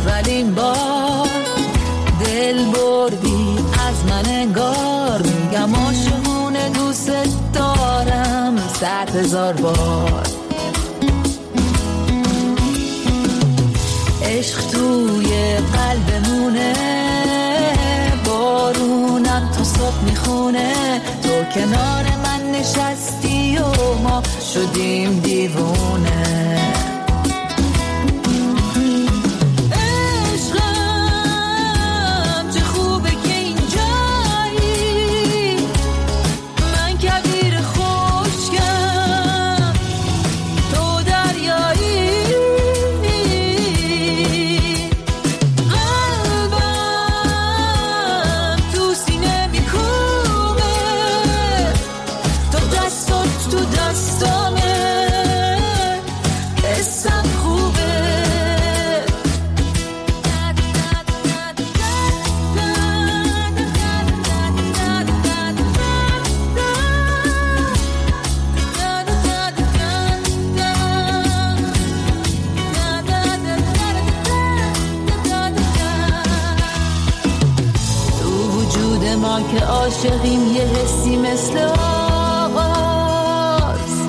اولین بار دل بردی از من انگار، میگم عاشقونه دوست دارم 100,000 بار. عشق توی قلبمونه، بارونم تا صبح میخونه، تو کنار من نشستی و ما شدیم دیوونه. عشقم چه خوبه که اینجایی، من کبیر خشکم تو دریایی. قلبم تو سینه میکوبه، تو دستات تو دستامه، حسم خوبه. تو وجود ما که عاشقیم یه حسی مثل آغاز،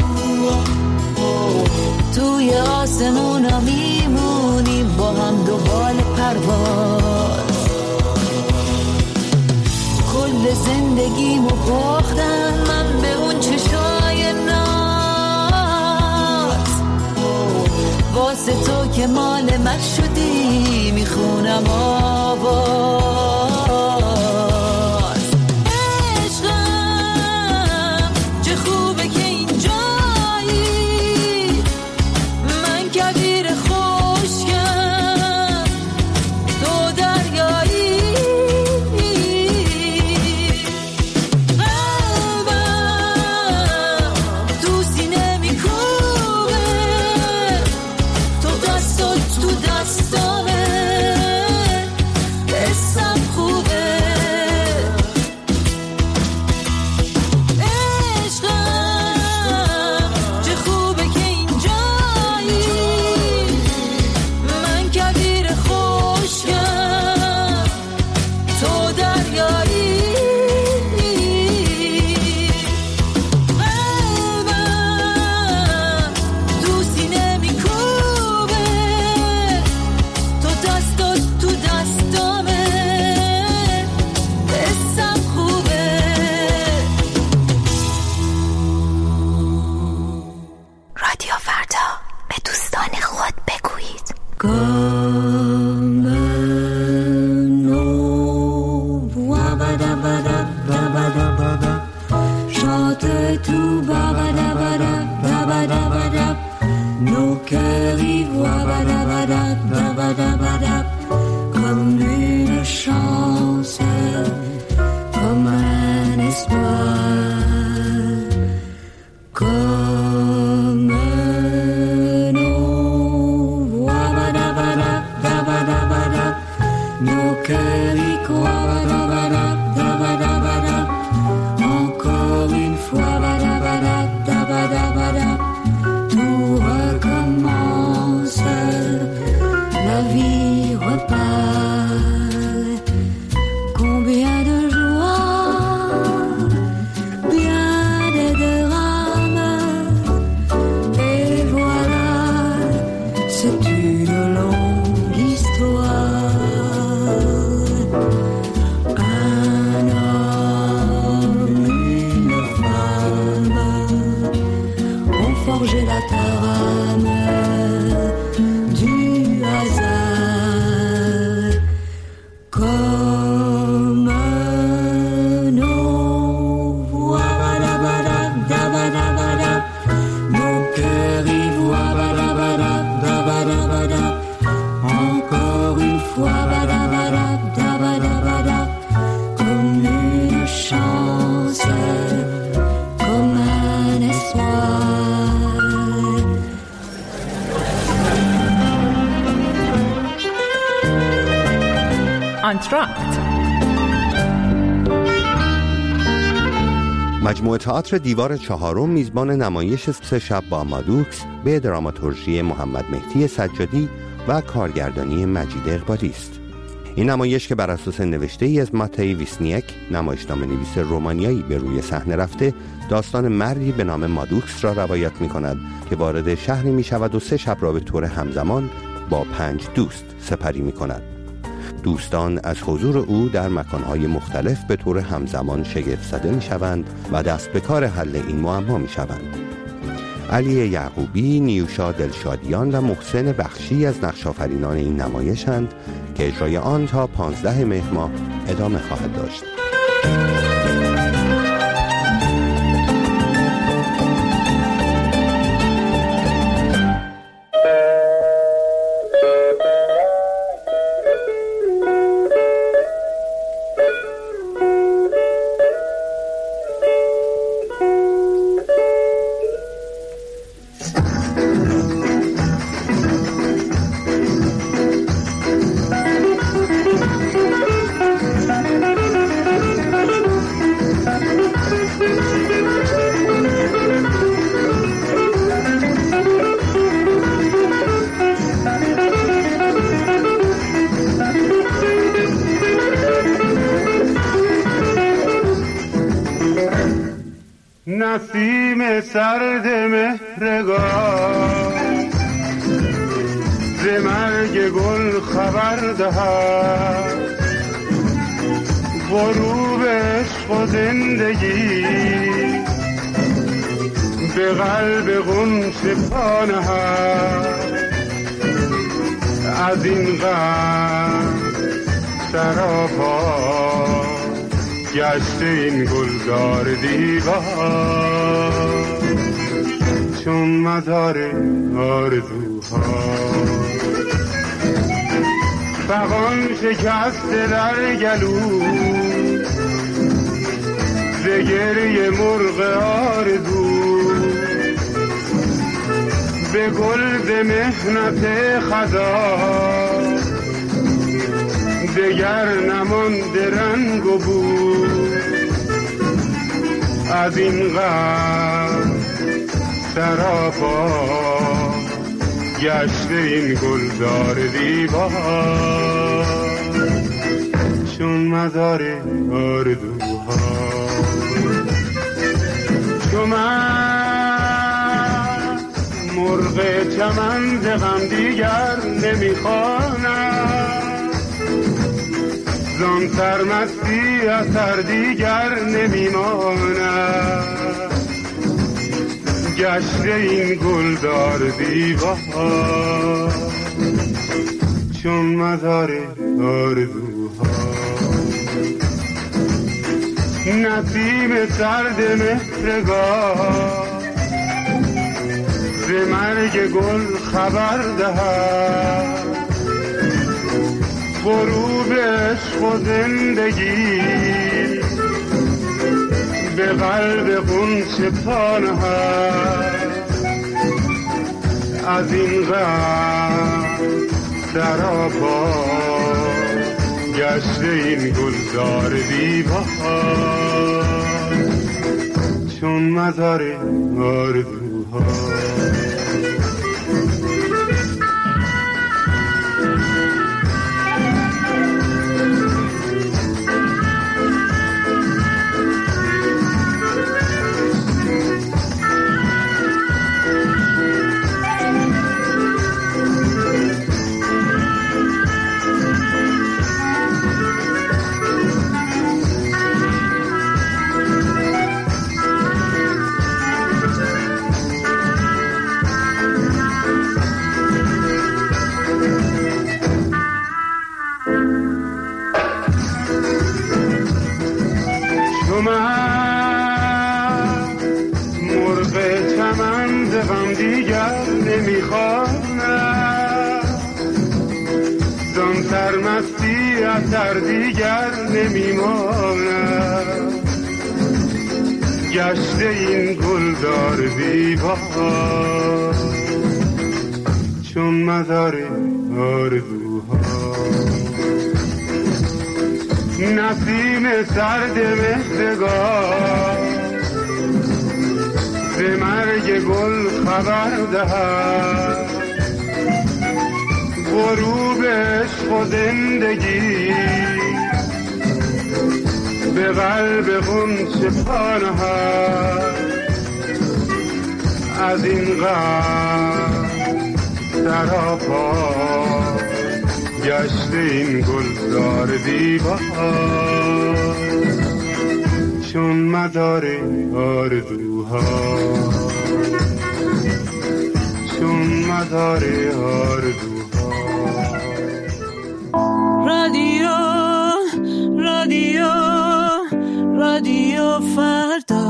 توی آسمونا میمونیم با هم دوبال پرواز. کل زندگیمو باختم من به اون چشای ناز، واسه تو که مال من شدی میخونم آواز. عشقم چه خوبه که اینجایی، من کبیر خشکم تو دریایی. قلبم تو سینه میکوبه، تو دستات تو دستامه، حسم خوبه. عشقم چه خوبه که اینجایی، من کبیر خشکم تو دریایی. قلبم تو سینه میکوبه، تو دستات تو دستامه، حسم خوبه. رادیو فردا، به دوستان خود بگویید. Chante tout babadabadab, babadabadab, nos cœurs y voient badabadab, babadabadab, comme une chance, comme un espoir, comme nos voix badabadab, babadabadab, nos cœurs y croient badabadab, babadabadab. Encore une fois, badabadab, dabadabadab, tout recommence, la vie repart. Combien de joie, bien des drames, et voilà, c'est une longue histoire. Un homme, une femme ont forgé la trame du hasard, comme nos voix badabadab, dabadabadab, nos cœurs y voient badabadab, dabadabadab, encore une fois badabadab, dabadabadab, comme une chance, comme un espoir. آنتراکت، مجموعه تئاتر دیوار چهارم میزبان نمایش 3 شب با مادوکس به دراماتورژی محمد مهدی سجادی و کارگردانی مجید اقبالی است. این نمایش که بر اساس نوشته ای از ماتئی ویسنیک، نمایشنامه نویس رومانیایی، به روی صحنه رفته، داستان مردی به نام مادوکس را روایت می کند که وارد شهری می شود و 3 شب را به طور همزمان با 5 دوست سپری می کند. دوستان از حضور او در مکانهای مختلف به طور همزمان شگفت زده می شوند و دست به کار حل این معما می شوند. علی یعقوبی، نیوشا دلشادیان و محسن بخشی از نقش‌آفرینان این نمایش‌اند که اجرای آن تا 15 مهر ماه ادامه خواهد داشت. نسیم سرد مهرگاه ز مرگ گل خبر دهد، غروب عشق و زندگی به قلب غنچه پا نهد. از این غم سراپا گشته این گلزار دیوار، چون مزار آرزوها. فغان شکسته در گلو ز گریه مرغ آرزو، به گل ز محنت خزان دگر نمانده رنگ و بو. از این غم سراپا گشته این گلزار دیوار، چون مزار آرزوها. چون من مرغ چمن ز غم دیگر نمیخوانم، زان سرمستی اثر دیگر نمیماند. گشته این گلدار دیوار، چون مزار آرزوها. نسیم سرد مهرگاه ز مرگ گل خبر دهد، غروب عشق و زندگی به قلب غنچه پا نهد. از این غم سراپا گشته این گلزار دیوار، چون مزار آرزوها. مرغ چمن ز غم دیگر نمیخوانم، زان سرمستی اثر دیگر نمیماند. گشته این گلدار دیوار، چون مزار آرزوها. نسیم سرد مهرگاه ز مرگ گل خبر دهد، غروب عشق و زندگی به قلب غنچه پنهان از این غم سراپا گشت این گلزار دیوار چون مدار آرزوها چون مدار آرزوها. رادیو رادیو رادیو فردا.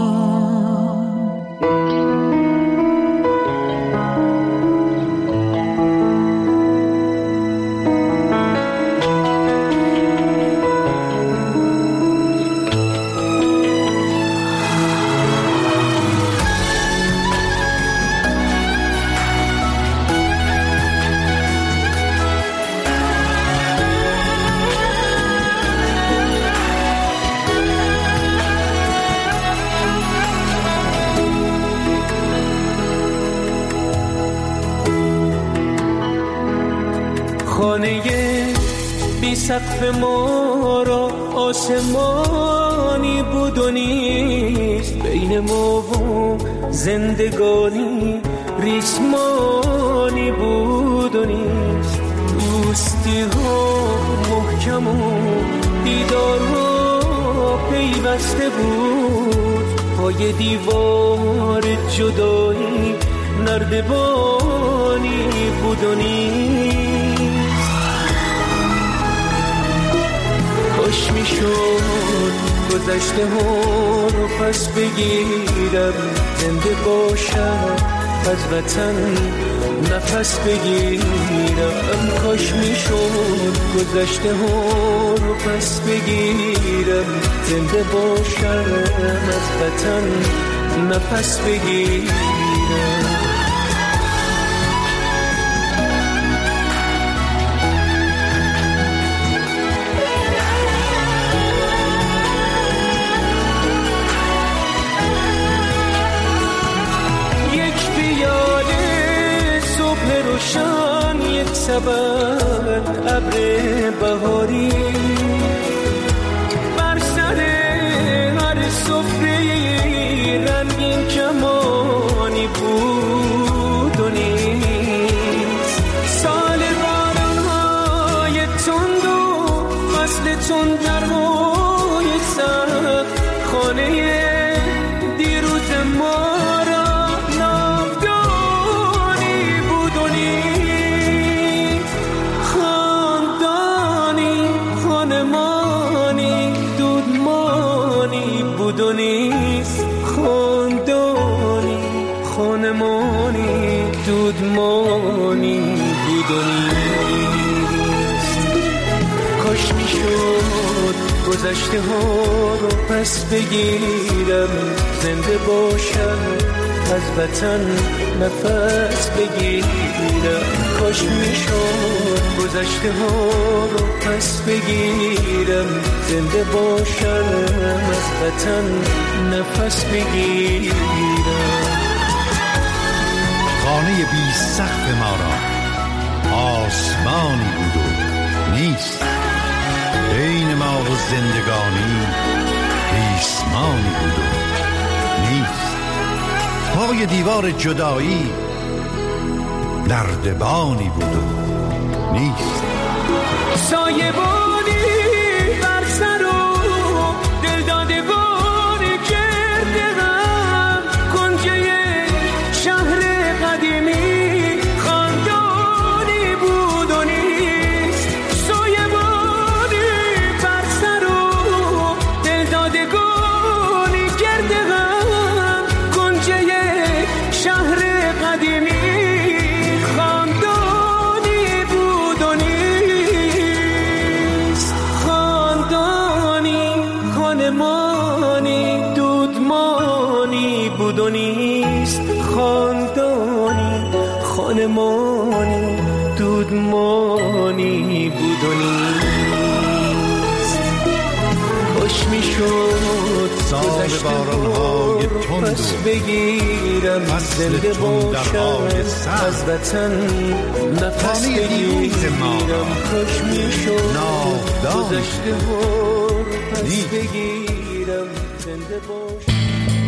خانه بی سقف ما را آسمانی بود و نیست، بین ما و زندگانی ریسمانی بود و نیست. دوستی ها محکم و دیدار ها پیوسته بود، پای دیوار جدایی نردبانی بود و نیست. کاش میشد گذشته ها رو پس بگیرم، زنده باشم از وطن نفس بگیرم. کاش میشد گذشته ها رو پس بگیرم، زنده باشم از وطن نفس بگیرم. روشن یک سبد ابر بهاری بر سر هر سفره رنگین کمانی بود و نیست. سال باران‌های تند و فصل تندرهای سخت خانه دیروز ما دودمانی بود و نیست. کاش میشد گذشته ها رو پس بگیرم، زنده باشم از وطن نفس بگیرم. کاش میشد گذشته ها رو پس بگیرم، زنده باشم از وطن نفس بگیرم. خانه بی سقف ما را آسمانی بود و نیست، بین ما و زندگانی ریسمانی بود و نیست. پای دیوار جدایی نردبانی بود و نیست. سایه بودی بر سر و دل دادگانی کرده غم، کنجه شهر قدیمی خاندانی بود و نیست. سایه بودی بر سر و دل دادگانی کرده غم، کنجه شهر قدیمی خاندانی بود و نیست. خاندانی خانمانی دودمانی بود و نیست. خاندانی خانمانی دودمانی بود و نیست. خوش میشد سال بارانهای تند پس بگیرم زنده باشم از وطن نفس بگیرم خوش میشد گذشته پس بگیرم زنده باشم.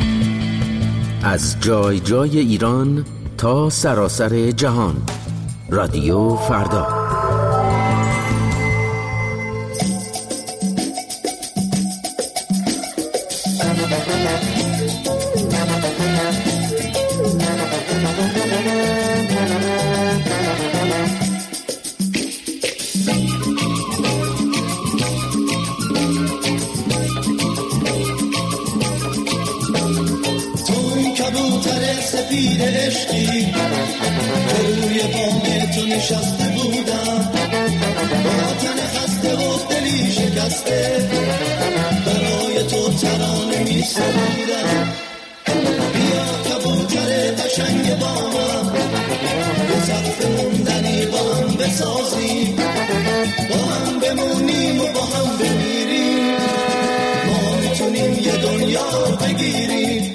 از جای جای ایران تا سراسر جهان، رادیو فردا. سفید عشقی که روی بام تو نشسته بودم، با تن خسته و دلی شکسته برای تو ترانه می سرودم. بیا کبوتر قشنگ بامم به سقف موندنی با هم بسازیم، با هم بمونیم و با هم بمیریم، ما میتونیم یه دنیا بگیریم.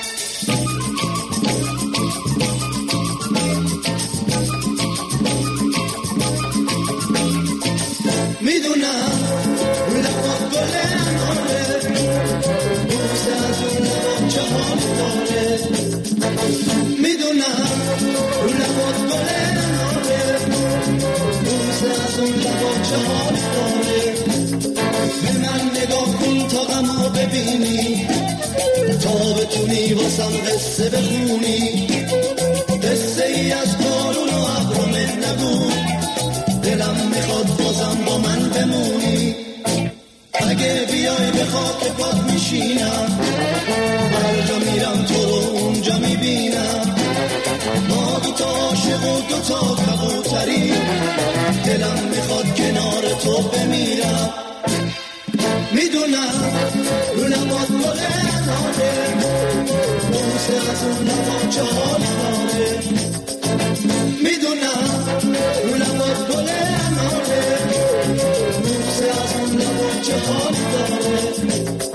میدونم لبات گل اناره، بوسه از اون لبات چه حال داره. میدونم لبات گل اناره، بوسه از اون لبات چه حال داره. به من نگاه کن تا غمو ببینی، تا بتونی واسم قصه بخونی، قصه ای از بارون و ابر نگو، دلم میخواد بازم با من بمونی. اگه بیای به خاک پات میشینم، هر جا میرم تو رو اونجا میبینم. ما دوتا عاشق و دوتا کبوتری، دلم میخواد کنار تو بمیرم. میدونم رو لبات گل اناره، بوسه از اون لبات چه حال داره. میدونم رو لبات گل اناره، بوسه از اون لبات چه حال داره.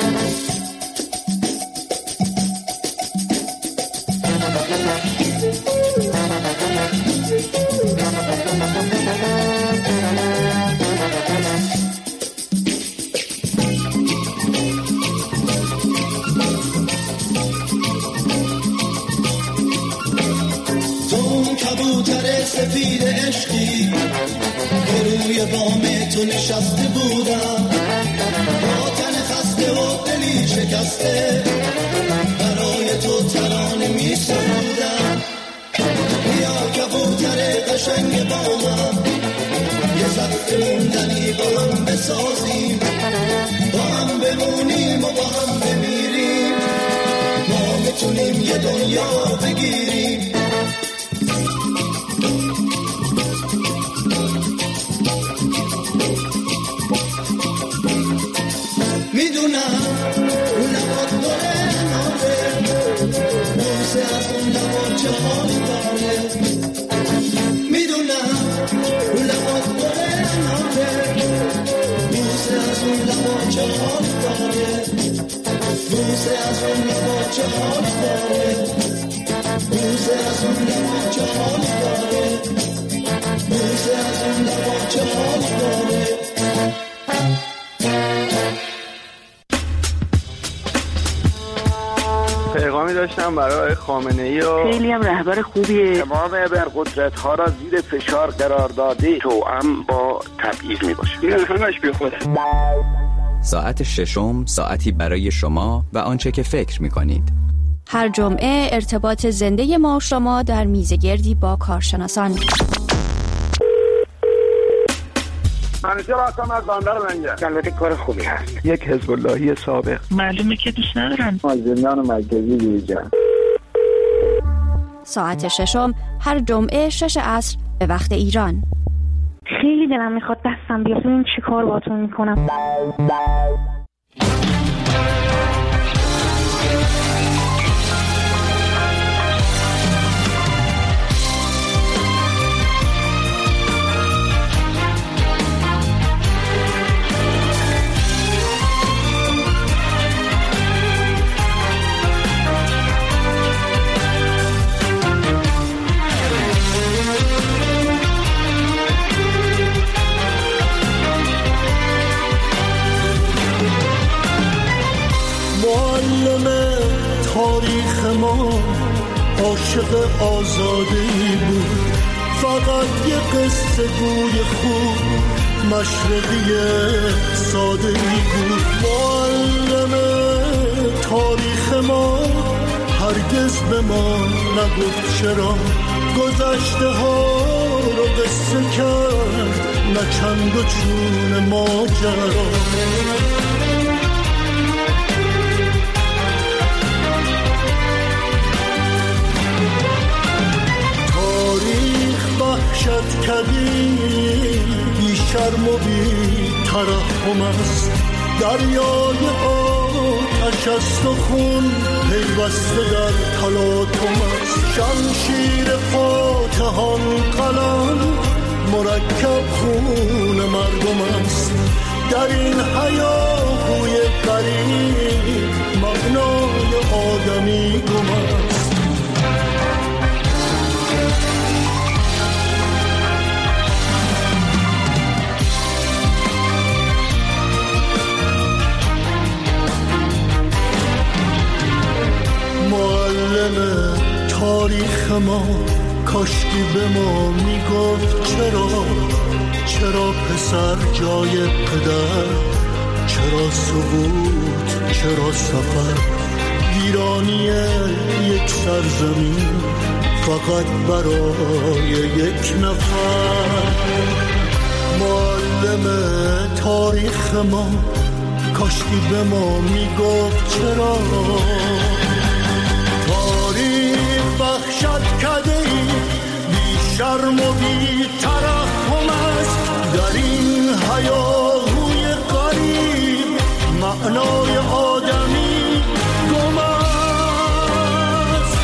کبوتر سفید عشقی که روی بام تو نشسته بودم، با تن خسته و دلی شکسته برای تو ترانه می سرودم. بیا کبوتر قشنگ بامم، یه سقف موندنی با هم بسازیم، با هم بمونیم و با هم بمیریم، ما میتونیم یه دنیا بگیریم. میدونم اون لبات گل اناره، بوسه از اون لبات چه حال داره. میدونم اون لبات گل اناره، بوسه از اون لبات چه حال داره. بوسه از اون لبات چه حال داره. بوسه از اون لبات چه حال داره. بوسه از اون لبات چه حال داره. پیغامی داشتم برای خامنه‌ای و خیلی هم رهبر خوبیه. تمام ابرقدرت‌ها را زیر فشار قرار داده، توأم با تبعیض میباشه. این همش بی خوده. ساعت ششم ساعتی برای شما و آنچه که فکر می‌کنید. هر جمعه ارتباط زنده ما و شما در میزگردی با کارشناسان. منیجر هستم از بندر منگه. البته کار خوبی هست. یک حزب اللهی سابق. معلومه که دوست ندارن. از زندان مرکزی بیرون. ساعت ششم هر جمعه 6 عصر به وقت ایران. خیلی دلم میخواد دستم بیاد. این چی کار باهاتون میکنم؟ معلم تاریخ ما عاشق آزادی بود، فقط یه قصه گوی خوب مشرقی ساده بود. معلم تاریخ ما هرگز به ما نگفت چرا گذشته ها رو قصه کرد، نه چند و چون ماجرا. تاریخ وحشت کبی بی شرم و بی ترحم است، دریای آتش است و خون پیوسته در تلاطم است. شمشیر فاتحان قلم مرکب خون مردم است، در این هیاهوی غریب مبنای آدمی گم است. معلم تاریخ ما کاشکی به ما میگفت چرا پسر جای پدر، چرا سقوط، چرا سفر، ویرانی یک سرزمین فقط برای یک نفر. معلم تاریخ ما کاشکی به ما میگفت چرا تاریخ وحشت کدهی بی شرم و بی ترحم است، در این هیاهوی غریب معنای آدمی گم است.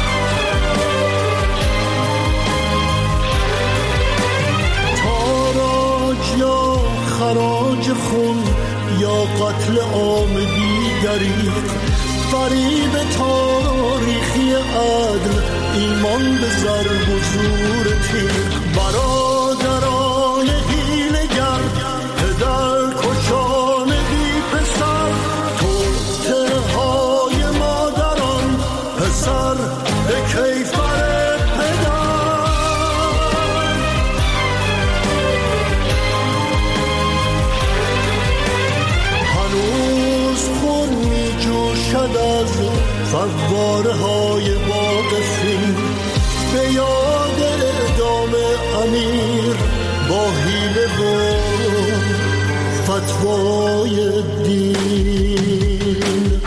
تاراج یا خراج خون یا قتل عام دیگری، فریب تاریخی عدل، ایمان به ضرب و زور تیر. برادران حیله‌گر، پدر کشان بی پسر، توطئه های مادران، پسر به کیفر پدر. هنوز خون می جوشد از فواره های واقفین، به یاد اعدام امیر با حیله و فتوای دین.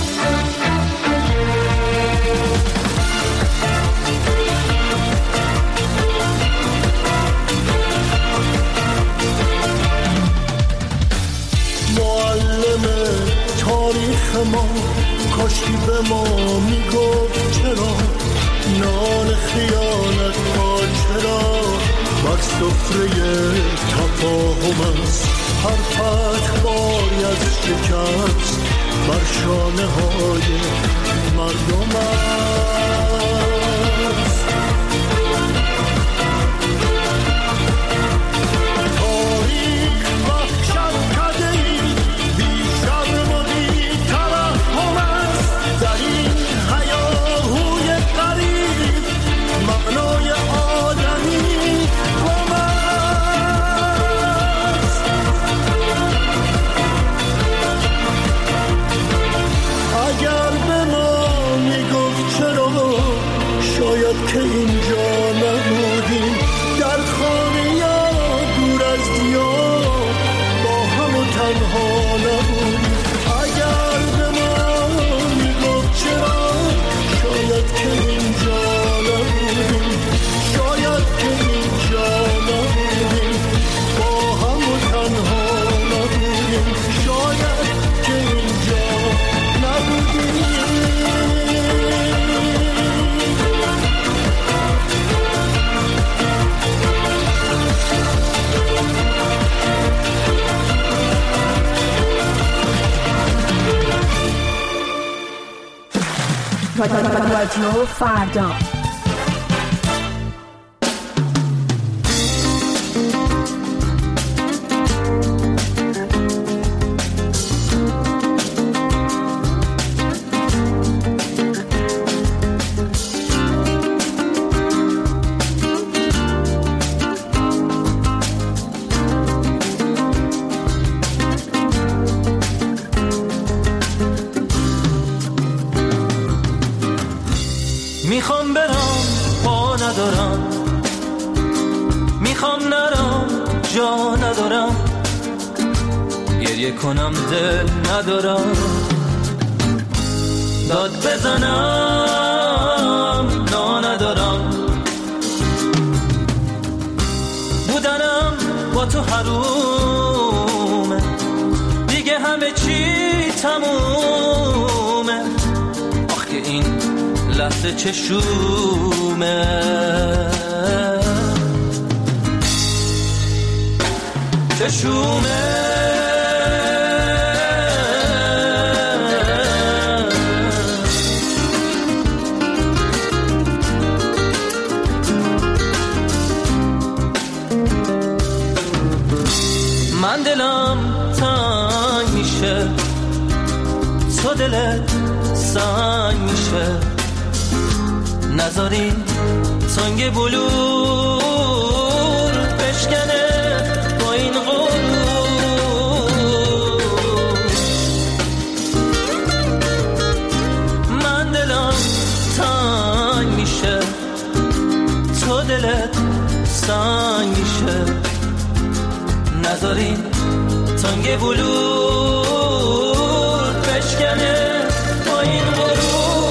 معلم تاریخ ما کاشکی به ما میگفت چرا نان خیانت ها، چرا بر سفره تفاهم است. هر فتح باری از شکست بر شانه های مردم است. تاریخ وحشت کدهی بی شرم و بی ترحم است، در این هیاهوی غریب معنای آدمی گم است. اگر به ما میگفت چرا، شاید که اینجا نبودیم، در خانه یا دور از دیار با هم و تنها نبودیم. اگر به ما میگفت چرا، شاید که اینجا نبودیم، شاید که اینجا نبودیم، با هم و تنها نبودیم، شاید که اینجا نبودیم. رادیو فردا. میخوام برم پا ندارم، میخوام نرم جا ندارم، گریه کنم دل ندارم، داد بزنم نا ندارم، بودنم با تو حرومه، دیگه همه چی تمومه، آخ که این لحظه چشومه، چشومه. من دلم تنگ میشه، تو دلت سنگ میشه، نذاری تنگ بلور بشکنه با این غرور. من دلم تنگ میشه، تو دلت سنگ میشه، نذاری تنگ بلور بشکنه با این غرور.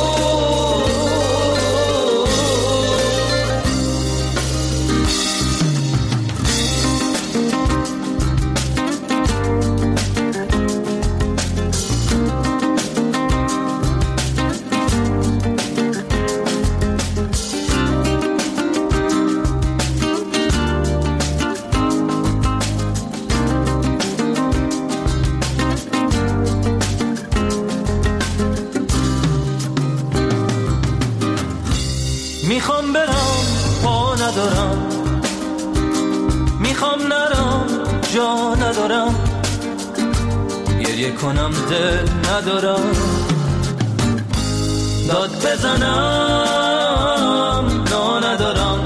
میخوام برم پا ندارم، میخوام نرم جا ندارم، گریه کنم دل ندارم، داد بزنم نا ندارم،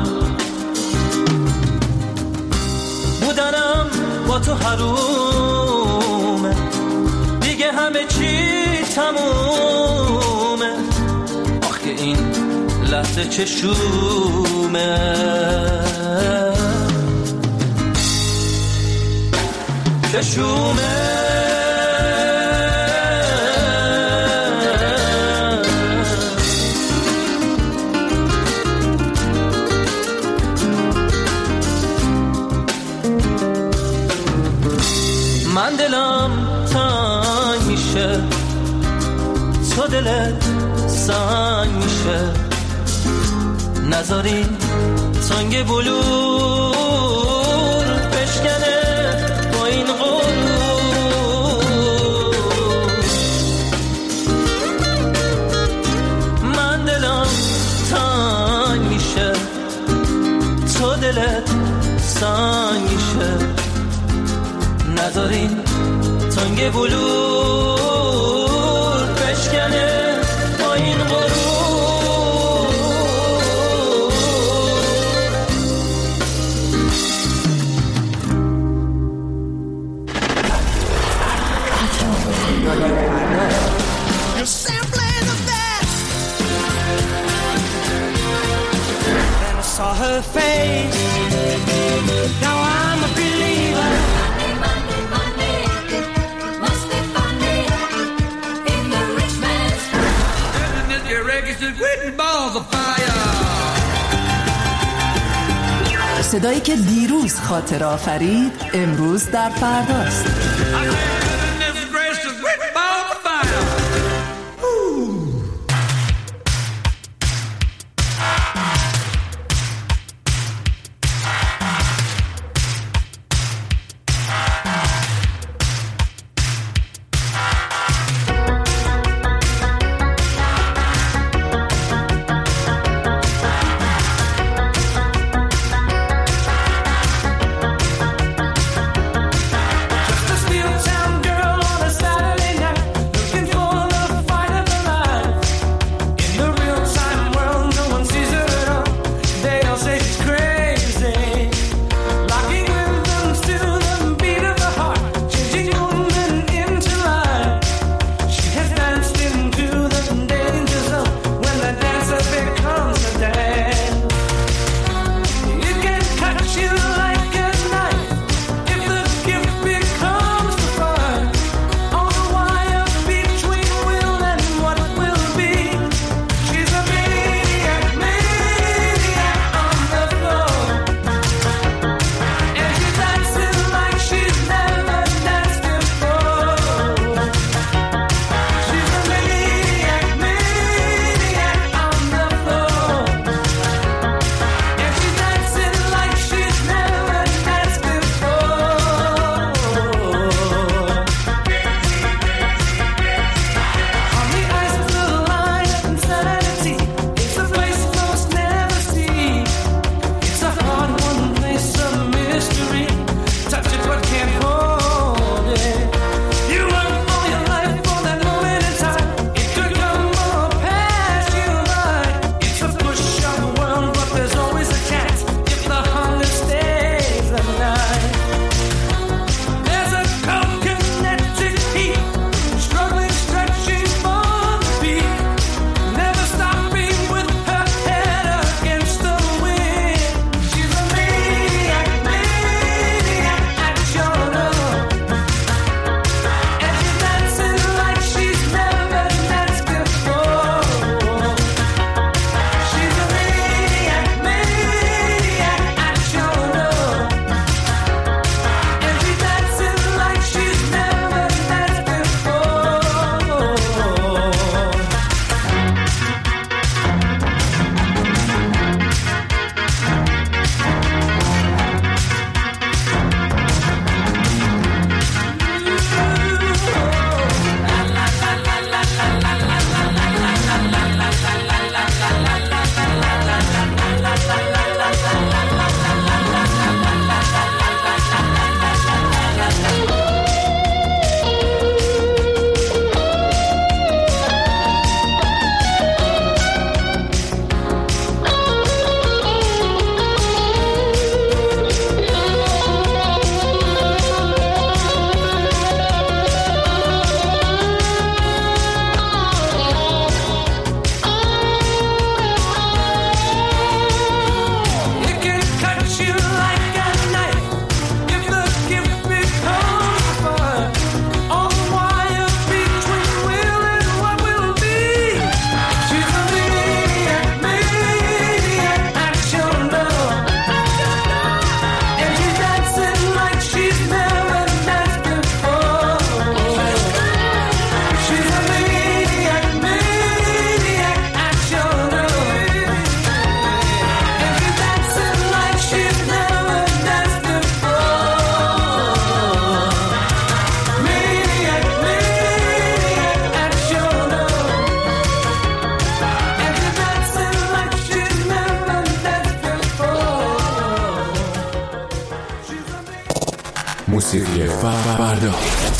بودنم با تو حرومه، دیگه همه چی تمومه، آخ که این لحظه چشومه، چشومه. من دلم تنگ میشه، تو دلت سنگ میشه، نذاری تنگ بلور بشکنه با این غرور. من دلم تنگ میشه، تو دلت سنگ میشه، نذاری تنگ بلور بشکنه با این غرور. Saw her face. Now I'm a believer. Money, money, money. Must be funny in the rich man's world. Isn't it your registered with balls of fire? صدایی که دیروز خاطر آفرید امروز در فرداست. Town موسیقی فردا.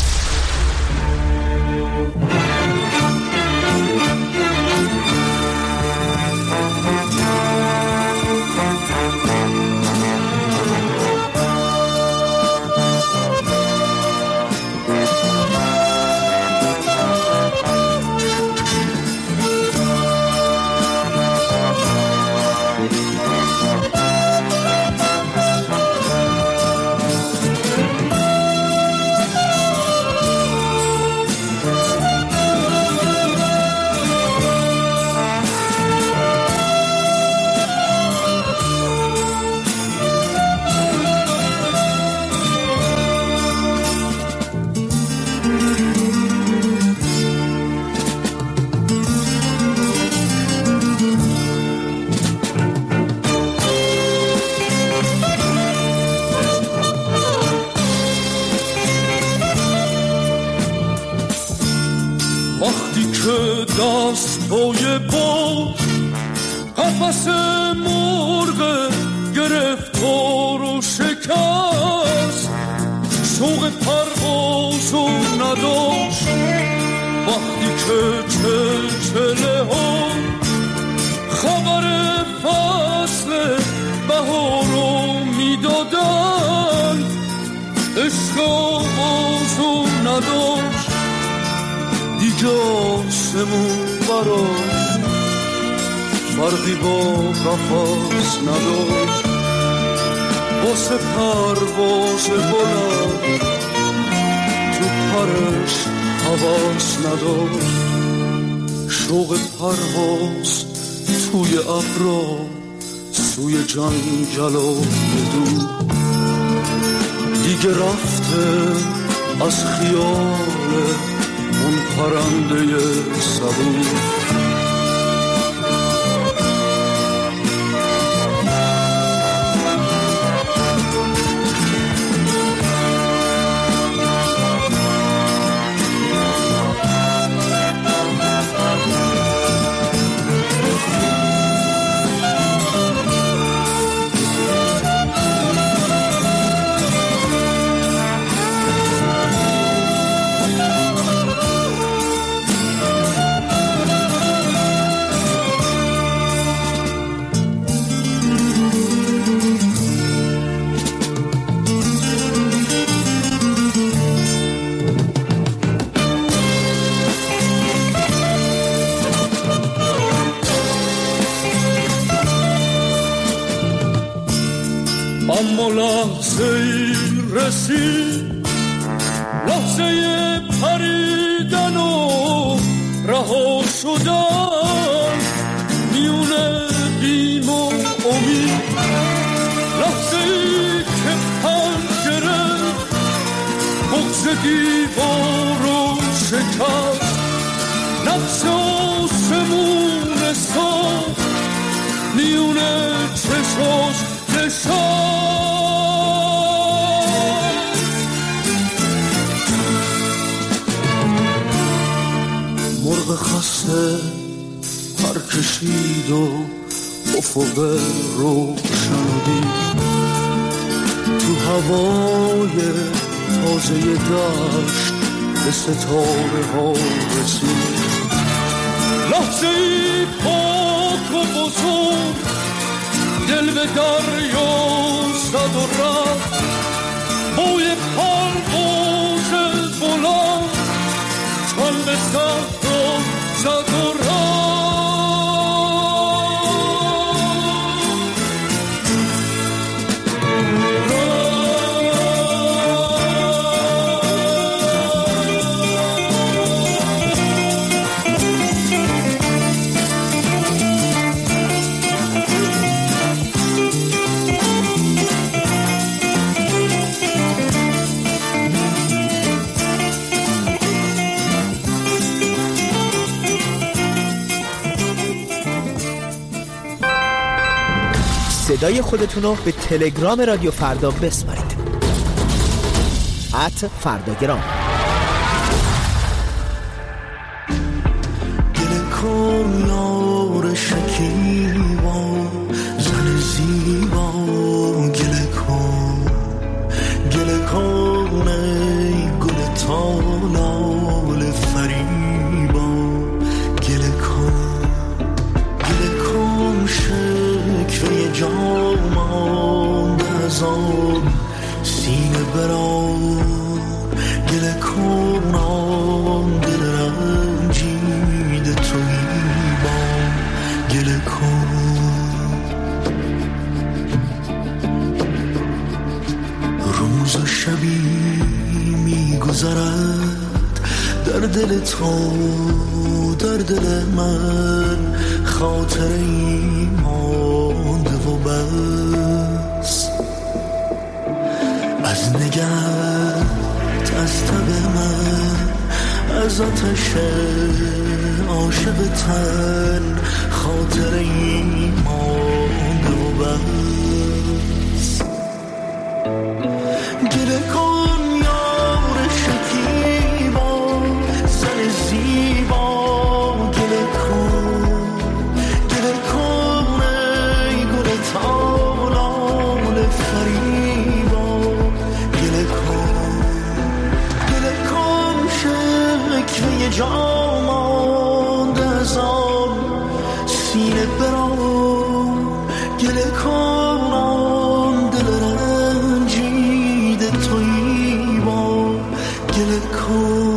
دستای بود قفس مرغ گرفتار و شکست، شوق پروازو نداشت وقتی که چلچله ها خبر فصل بهارو میدادن، عشق آغازو نداشت دیگه آسمون براش فرقی با قفس نداشت، واسه پرواز بلند تو پرش حواس نداشت، شوق پرواز توی ابرا سوی جنگل و دور دیگه رفته از خیال اون پرنده صبور. اما لحظه ای رسید، لحظه پریدن و رها شدن میونه بیم و امید، لحظه ای که پنجره بغض دیوار و شکست، نفس آسمون ساخت میونه چشاش مرغ خسته پر کشید و افق روشن دید، تو هوای تازه دشت به ستاره ها رسید، لحظه ای پاک و بزرگ دل به دریا زد و رفت، بوی پرواز بلند تن به صحرا زد و رفت. صدای خودتون رو به تلگرام رادیو فردا بسپارید @فرداگرام. گله کن یار شکیبا زن زیبا، گله کن برام گله کنم دل رنجیده تویی با گله کن روز و شبی میگذرد در دل تو در دل من خاطری مانده و بس از نگهت از تب من از آتش عاشق تن خاطری مانده و بس گله کن یار شکیبا زن زیبا گله کن ای گل تالال فریبا گله کن شکوه جا مانده از آن سینه برام گله کن آن دل رنجیده تویی با گله کن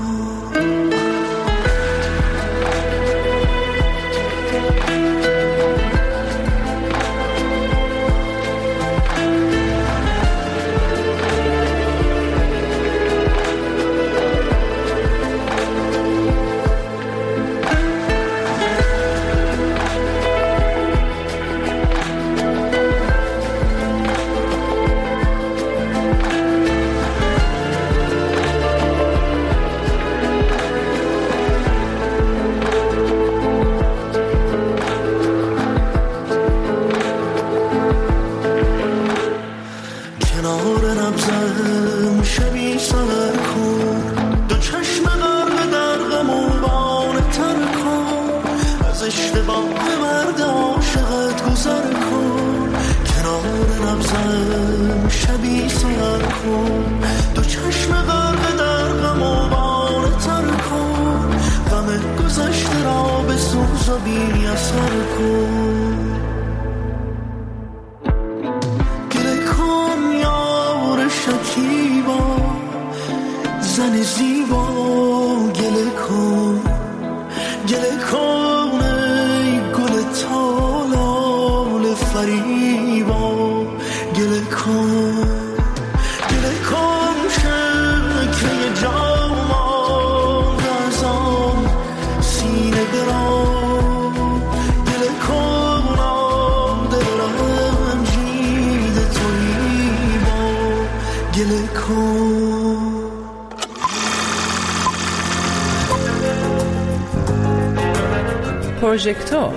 پروژکتور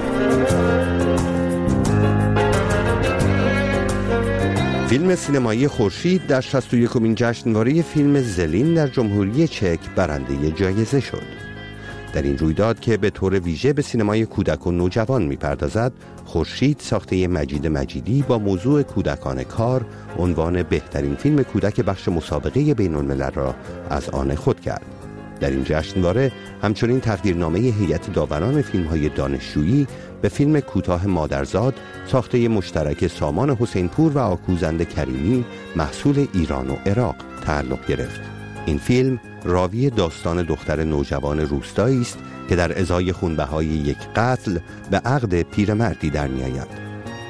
فیلم سینمایی خورشید در 61مین جشنواره فیلم زلین در جمهوری چک برنده جایزه شد. در این رویداد که به طور ویژه به سینمای کودک و نوجوان می‌پردازد، خورشید ساخته مجید مجیدی با موضوع کودکان کار عنوان بهترین فیلم کودک بخش مسابقه بین‌الملل را از آن خود کرد. در این جشنواره همچنین تقدیرنامه هیئت داوران فیلم‌های دانشجویی به فیلم کوتاه مادرزاد ساخته مشترک سامان حسینپور و آکوزند کریمی محصول ایران و عراق تعلق گرفت. این فیلم راوی داستان دختر نوجوان روستایی است که در ازای خونبهای یک قتل به عقد پیرمردی در می‌آید.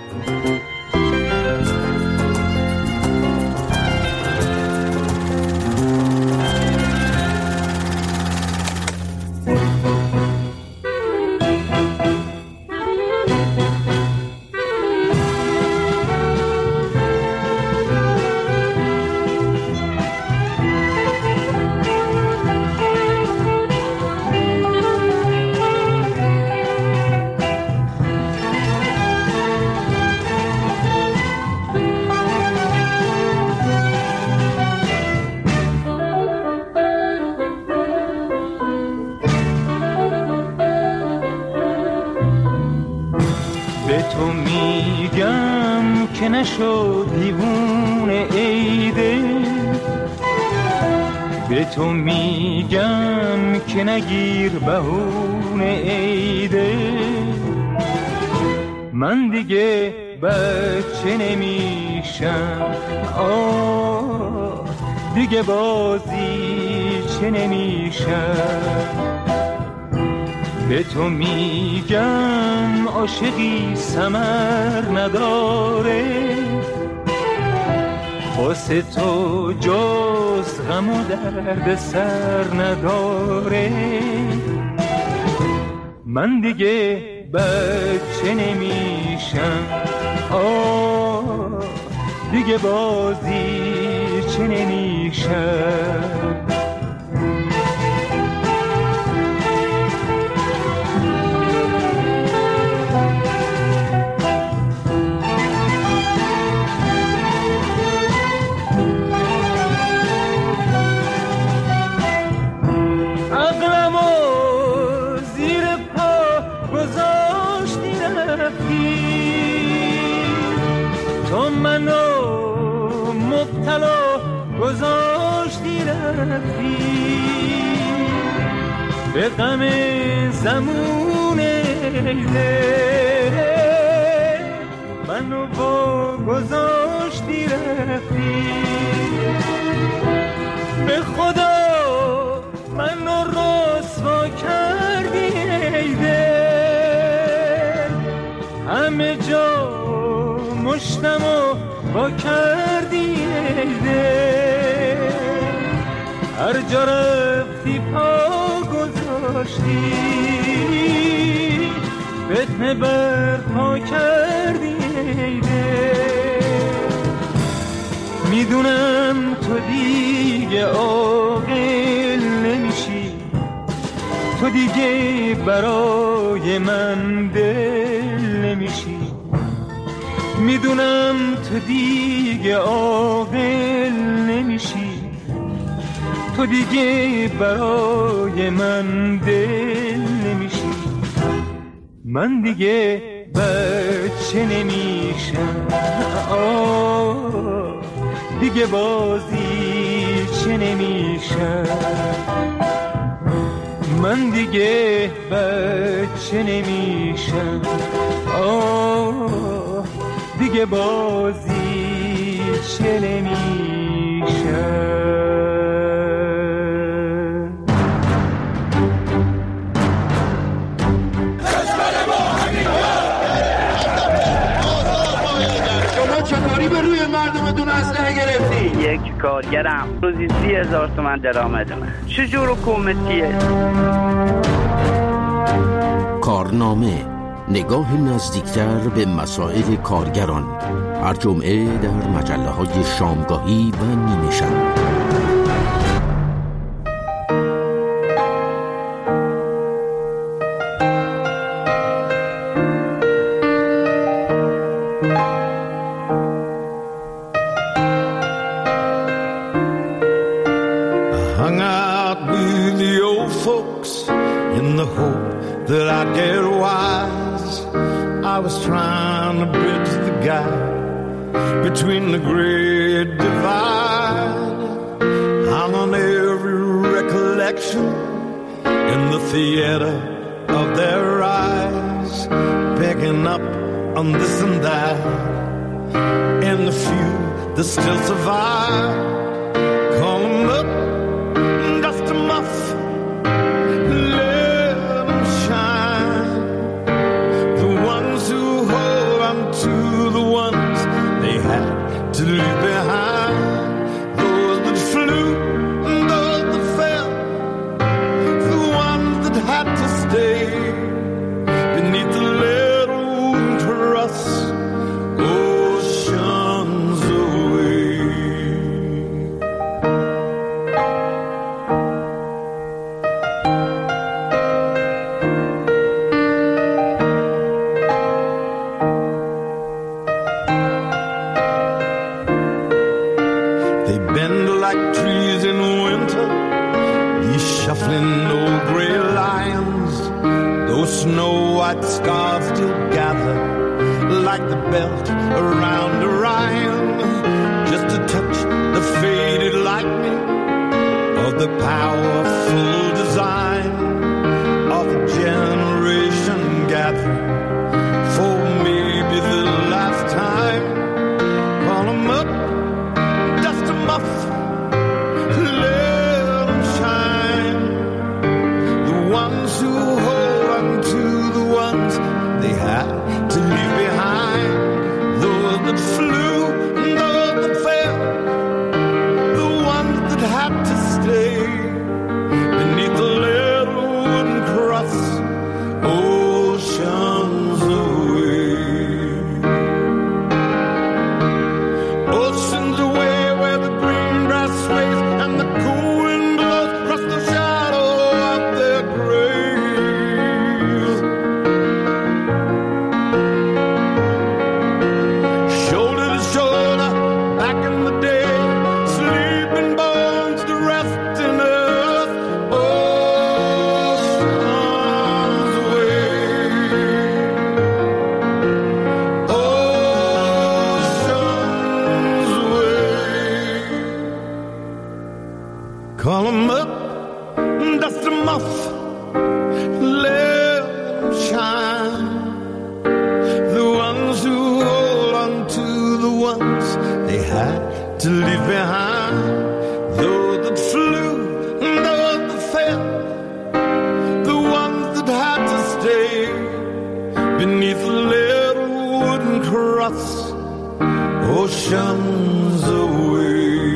نشو دیوونه ایده به تو میگم که نگیر بهونه ایده من دیگه بچه نمیشم، دیگه بازی چه نمیشم. به تو میگم عاشقی ثمر نداره، واسه تو جز غم و درد سر نداره. من دیگه بچه نمیشم، دیگه بازی چه نمیشم. تو منو مبتلا گذاشتی رفتی، به غم زمون ایله منو با گذاشتی رفتی. به خدا منو رسوا کردی ایده، همه جا مشتمو با کردی ایده، هر جا رفتی پا گذاشتی، فتنه برپا کردی ایده. میدونم تو دیگه عاقل نمیشی، تو دیگه برای من دل نمیشی. میدونم تو دیگه عاقل نمیشی، تو دیگه برای من دل نمیشی. من دیگه بچه نمیشم، دیگه بازی چه نمیشم. من دیگه بچه نمیشم، دیگه بازی چه نمیشم. شما چطوری به روی مردمتون اسلحه گرفتی؟ یک کارگرم روزی 30,000 تومان درآمدمه. چجور حکومتیه؟ کارنامه، نگاه نزدیکتر به مسائل کارگران، هر جمعه در مجله‌های شامگاهی و نیمه شب. Hung out with the old folks in the hope that I'd get wise. I was trying to bridge the gap between the great divide. Hung on every recollection in the theater of their eyes, picking up on this and that, and the few that still survive. Call them up, dust them off, let them shine. The ones who hold on to the ones they had to leave behind. Those that flew and those that fell, the ones that had to stay beneath the little truss oceans away. They bend like trees in winter, these shuffling old gray lions. Those snow white scarves still gather like the belt around Orion, just to touch the faded lightning of the powerful design of a generation gathering for maybe the last shine. The ones who hold on to the ones they had to leave behind. Though that flew, though that fell, the ones that had to stay beneath a little wooden cross, oceans away.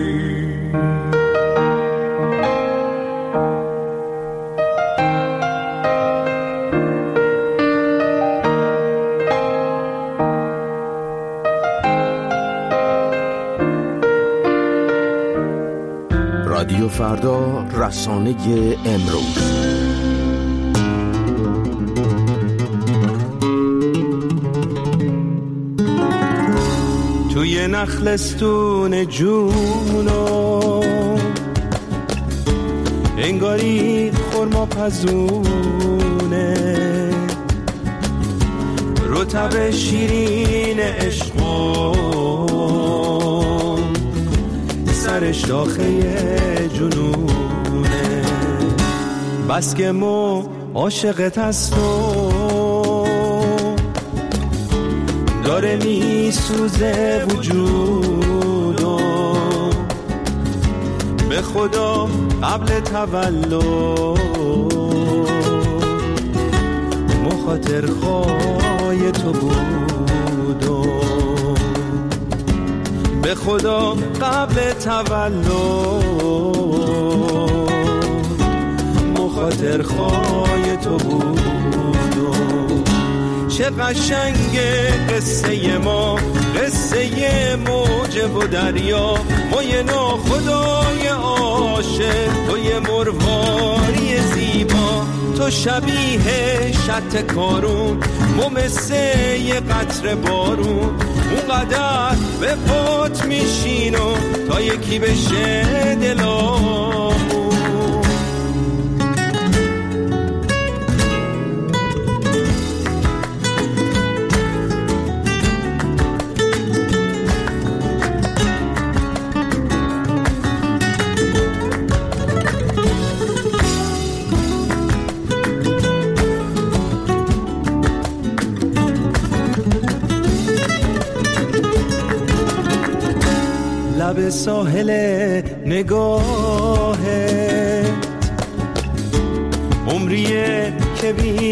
رادیو فردا، رسانه امروز. توی نخلستون جونو انگاری خرما پزونه، رطب شیرین عشقو سرش داخل جنونه. بس که مو عاشقت هست و داره می سوزه وجودو، به خدا قبل تولد مخاطر خواه تو بودو، به خدا قبل تولد مخاطر خواه تو بودو. چه قشنگه قصه ما، قصه موج و دریا، ما یه ناخدای عاشق، تو یه مرواری زیبا، تو شبیه شط کارون، ما مثل یه قطره بارون، اونقدر به پات میشینو تا یکی بشه دلامون. لب ساحل نگاهت عمریه که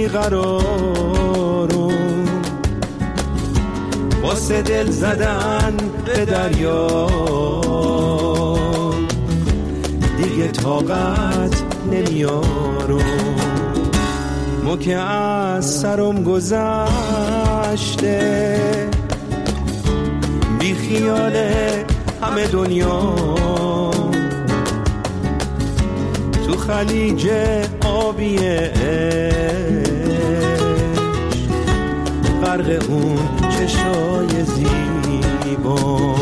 بیقرارم، واسه دل زدن به دریا دیگه طاقت نمیارم. ما که از سرم گذشته بی خیاله همه دنیا، تو خلیج آبی عشق غرق اون چشای زیبا،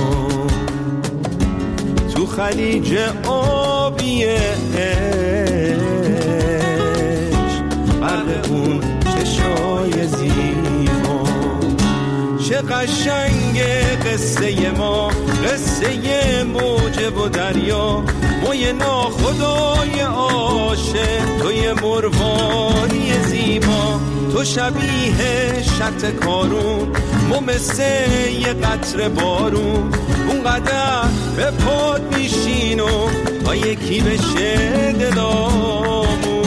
تو خلیج آبی عشق غرق اون چشای زیبا. چه قشنگه قصه ما، قصه موج و دریا، ما یه ناخدای عاشق، تو یه مرواری زیبا، تو شبیه شط کارون، ما مثل یه قطره بارون، اونقدر به پات میشینو تا یکی بشه دلامون.